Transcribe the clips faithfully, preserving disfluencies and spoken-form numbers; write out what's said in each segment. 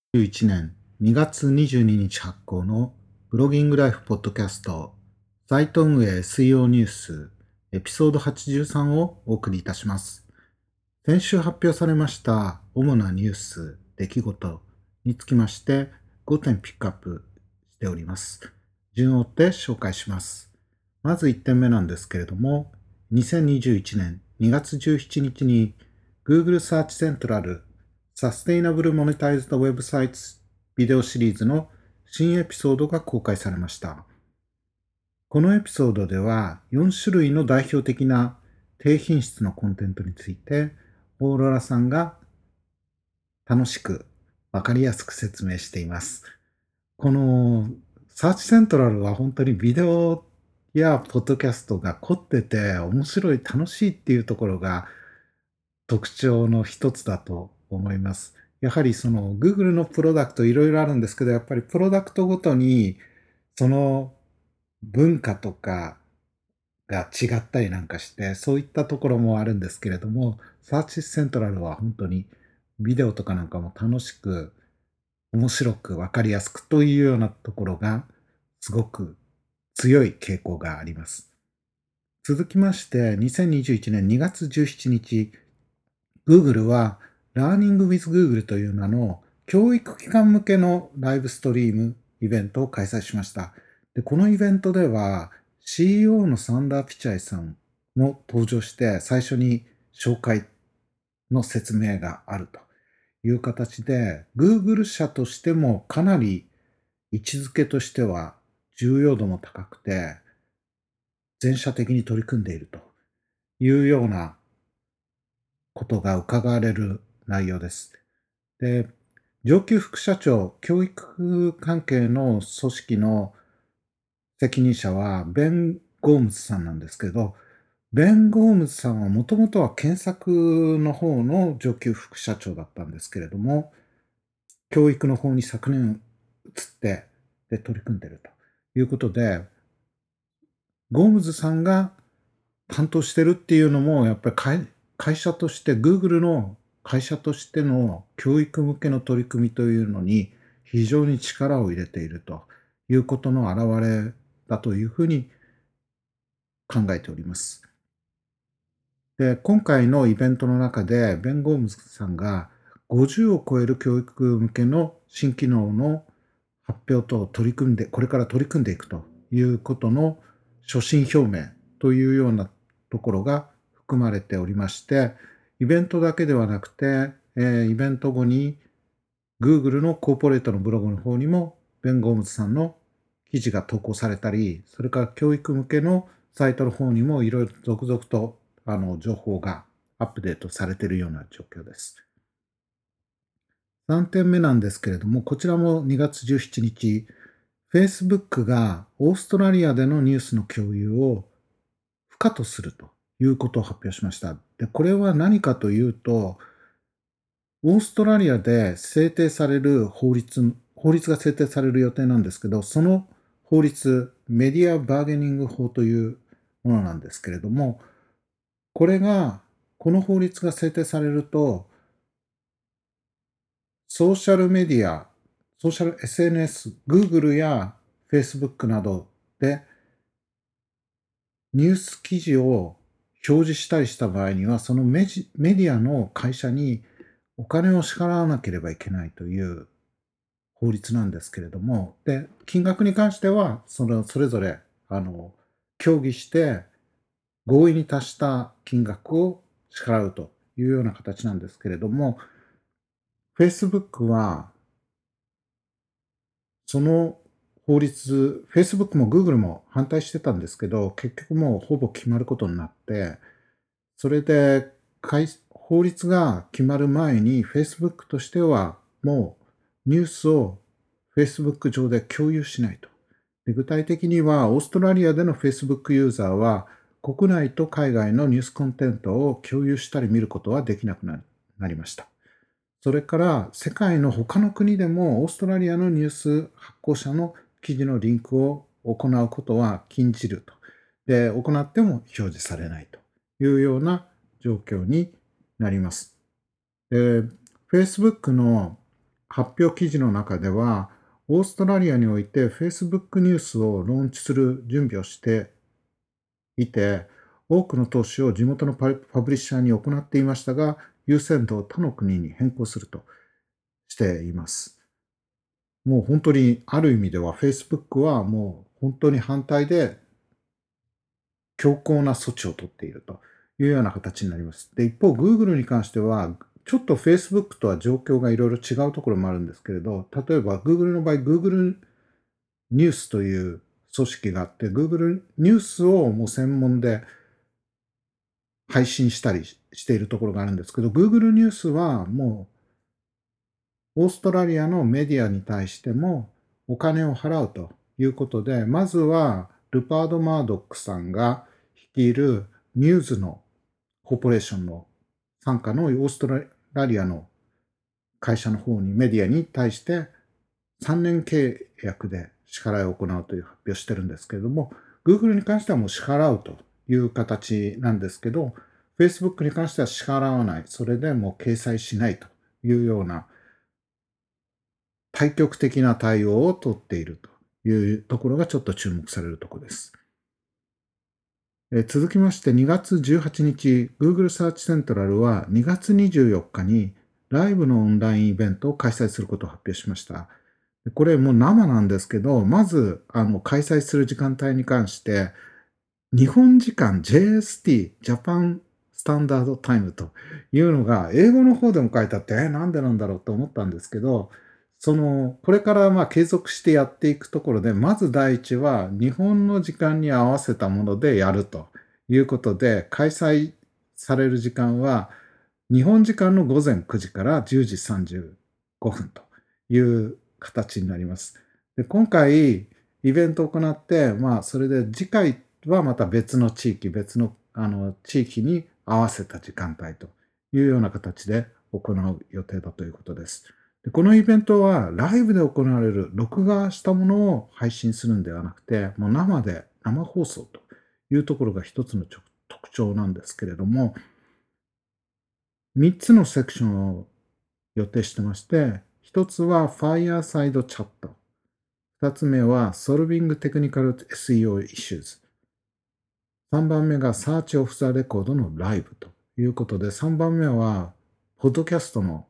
にせんにじゅういちねんにがつにじゅうににち発行のブロギングライフポッドキャストサイト運営 エスイーオー ニュースエピソードはちじゅうさんをお送りいたします。先週発表されました主なニュース、出来事につきましてごてんピックアップしております。順を追って紹介します。まずいってんめなんですけれども、にせんにじゅういちねんにがつじゅうしちにちに Google Search Central Sustainable Monetized Websites ビデオシリーズの新エピソードが公開されました。このエピソードではよんしゅるいの代表的な低品質のコンテンツについてオーロラさんが楽しくわかりやすく説明しています。このサーチセントラルは本当にビデオやポッドキャストが凝ってて面白い楽しいっていうところが特徴の一つだと思います。やはりその Google のプロダクトいろいろあるんですけど、やっぱりプロダクトごとにその文化とかが違ったりなんかして、そういったところもあるんですけれども、サーチセントラルは本当にビデオとかなんかも楽しく、面白くわかりやすくというようなところがすごく強い傾向があります。続きまして、にせんにじゅういちねんにがつじゅうしちにち、Google は Learning with Google という名の教育機関向けのライブストリームイベントを開催しました。で、このイベントでは シーイーオー のサンダー・ピチャイさんも登場して最初に紹介の説明があるという形で Google 社としてもかなり位置づけとしては重要度も高くて全社的に取り組んでいるというようなことが伺われる内容です。で、上級副社長、教育関係の組織の責任者はベン・ゴームズさんなんですけど、ベン・ゴームズさんはもともとは検索の方の上級副社長だったんですけれども、教育の方に昨年移ってで取り組んでいるということで、ゴームズさんが担当してるっていうのも、やっぱり会会社として、Google の会社としての教育向けの取り組みというのに非常に力を入れているということの表れだというふうに考えております。で、今回のイベントの中で、ベン・ゴームズさんがごじゅうを超える教育向けの新機能の発表と取り組んで、これから取り組んでいくということの所信表明というようなところが含まれておりまして、イベントだけではなくて、えーイベント後に Google のコーポレートのブログの方にもベン・ゴームズさんの記事が投稿されたり、それから教育向けのサイトの方にもいろいろ続々とあの情報がアップデートされているような状況です。さんてんめなんですけれども、こちらもにがつじゅうしちにち、Facebook がオーストラリアでのニュースの共有を不可とするということを発表しました。で、これは何かというと、オーストラリアで制定される法律、法律が制定される予定なんですけど、その法律、メディアバーゲニング法というものなんですけれども、これが、この法律が制定されると、ソーシャルメディア、ソーシャル エスエヌエス、Google や Facebook などでニュース記事を表示したりした場合には、そのメジメディアの会社にお金を支払わなければいけないという法律なんですけれども、で、金額に関しては、そのそれぞれ、あの、協議して合意に達した金額を支払うというような形なんですけれども、Facebook はその法律、Facebook も Google も反対してたんですけど、結局もうほぼ決まることになって、それで、かい法律が決まる前に Facebook としてはもうニュースを Facebook 上で共有しないと。で、具体的にはオーストラリアでの Facebook ユーザーは国内と海外のニュースコンテンツを共有したり見ることはできなくななりました。それから世界の他の国でもオーストラリアのニュース発行者の記事のリンクを行うことは禁じると。で、行っても表示されないというような状況になります。で、Facebook の発表記事の中では、オーストラリアにおいて Facebook ニュースをローンチする準備をしていて、多くの投資を地元のパパブリッシャーに行っていましたが、優先度を他の国に変更するとしています。もう本当にある意味では Facebook はもう本当に反対で強硬な措置を取っているというような形になります。で、一方 Google に関しては、ちょっと Facebook とは状況がいろいろ違うところもあるんですけれど、例えば Google の場合、Google ニュースという組織があって、Google ニュースをもう専門で配信したりしているところがあるんですけど、Google ニュースはもうオーストラリアのメディアに対してもお金を払うということで、まずはルパード・マードックさんが率いるニューズのコーポレーションの傘下のオーストラリアの会社の方に、メディアに対してさんねん契約で支払いを行うという発表をしてるんですけれども、Google に関してはもう支払うという形なんですけど、Facebook に関しては支払わない。それでもう掲載しないというような対極的な対応を取っているというところがちょっと注目されるところです。え続きましてにがつじゅうはちにち、Google Search Central はにがつにじゅうよっかにライブのオンラインイベントを開催することを発表しました。これもう生なんですけど、まずあの開催する時間帯に関して、日本時間 ジェイエスティー、ジャパンスタンダードタイムというのが英語の方でも書いてあって、え、なんでなんだろうと思ったんですけど、その、これからまあ継続してやっていくところで、まず第一は日本の時間に合わせたものでやるということで、開催される時間は日本時間の午前くじからじゅうじさんじゅうごふんという形になります。で、今回イベントを行って、まあそれで次回はまた別の地域、別のあの地域に合わせた時間帯というような形で行う予定だということです。でこのイベントはライブで行われる録画したものを配信するんではなくて、もう生で生放送というところが一つの特徴なんですけれども、みっつのセクションを予定してまして、ひとつは Fireside Chat、ふたつめは Solving Technical エスイーオー Issues、さんばんめが Search of the Record のライブということで、さんばんめは、ポッドキャストの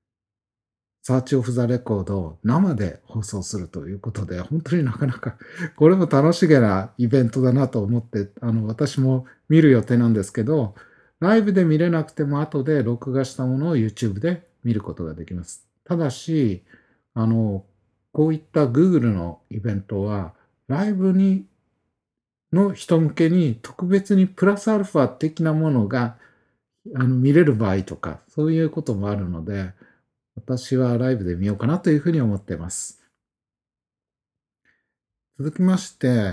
Search of the Record を生で放送するということで、本当になかなか、これも楽しげなイベントだなと思って、あの、私も見る予定なんですけど、ライブで見れなくても後で録画したものを YouTube で見ることができます。ただし、あの、こういった Google のイベントは、ライブにの人向けに特別にプラスアルファ的なものがあの見れる場合とか、そういうこともあるので、私はライブで見ようかなというふうに思っています。続きまして、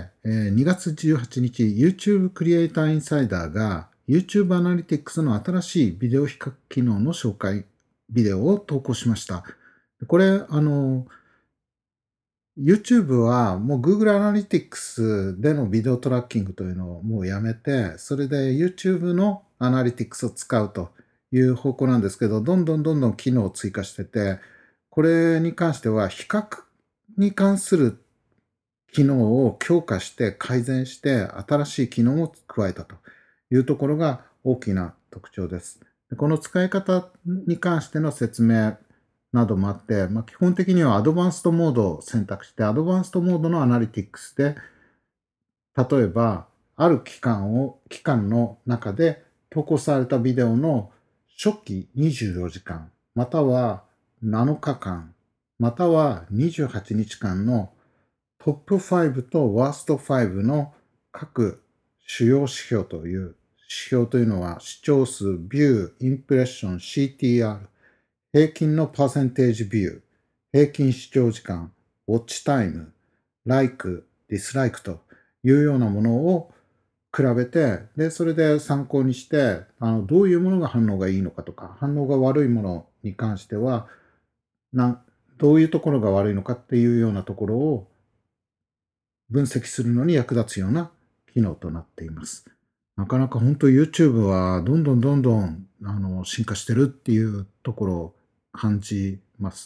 えーにがつじゅうはちにち、YouTube クリエイターインサイダーが YouTube アナリティクスの新しいビデオ比較機能の紹介ビデオを投稿しました。これ、あの、YouTube はもう Google Analytics でのビデオトラッキングというのをもうやめて、それで YouTube の Analytics を使うという方向なんですけど、どんどんどんどん機能を追加してて、これに関しては比較に関する機能を強化して改善して新しい機能を加えたというところが大きな特徴です。でこの使い方に関しての説明などもあって、まあ、基本的にはアドバンストモードを選択して、アドバンストモードのアナリティクスで、例えば、ある期間を、期間の中で投稿されたビデオの初期にじゅうよじかん、またはなのかかん、またはにじゅうはちにちかんのトップごとワーストごの各主要指標という、指標というのは視聴数、ビュー、インプレッション、シーティーアール、平均のパーセンテージビュー、平均視聴時間、ウォッチタイム、like、dislike というようなものを比べて、で、それで参考にして、あの、どういうものが反応がいいのかとか、反応が悪いものに関しては、などういうところが悪いのかっていうようなところを分析するのに役立つような機能となっています。なかなか本当 YouTube はどんどんどんどんあの進化してるっていうところを感じます。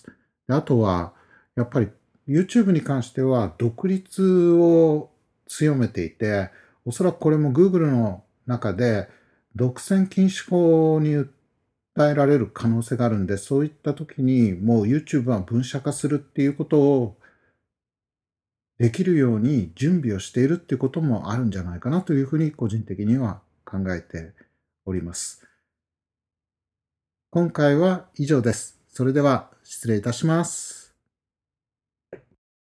で、あとは、やっぱり YouTube に関しては独立を強めていて、おそらくこれも Google の中で独占禁止法に訴えられる可能性があるんで、そういった時にもう YouTube は分社化するっていうことをできるように準備をしているっていうこともあるんじゃないかなというふうに個人的には考えております。今回は以上です。それでは失礼いたします。